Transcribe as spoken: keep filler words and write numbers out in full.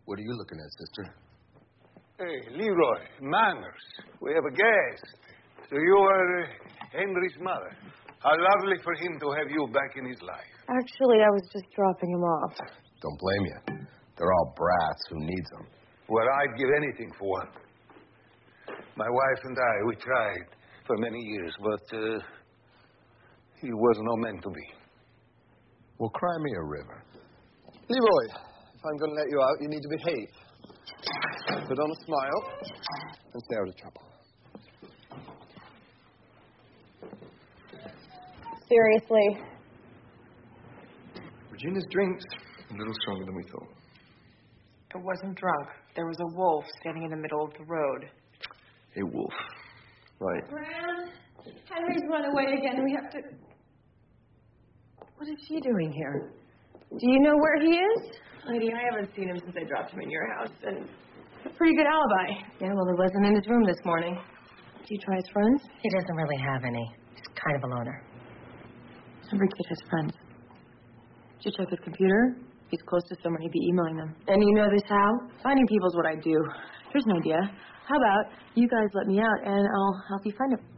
What are you looking at, sister? Hey, Leroy, manners. We have a guest. So you are uh, Henry's mother. How lovely for him to have you back in his life. Actually, I was just dropping him off. Don't blame you. They're all brats. Who needs them? Well, I'd give anything for one. My wife and I, we tried for many years, but uh, he was not meant to be. Well, cry me a river. Leroy, if I'm going to let you out, you need to behave. Put on a smile and stay out of trouble. Seriously. Regina's drink's a little stronger than we thought. It wasn't drunk. There was a wolf standing in the middle of the road. A wolf. Right. Gran, Henry's run away again. We have to... What is she doing here? Do you know where he is? Lady, I haven't seen him since I dropped him in your house, and... A pretty good alibi. Yeah, well, he wasn't in his room this morning. Did you try his friends? He doesn't really have any. He's kind of a loner. Every kid has friends. Did you check his computer? If he's close to someone, he'd be emailing them. And you know this how? Finding people's what I do. Here's an idea. How about you guys let me out, and I'll help you find him.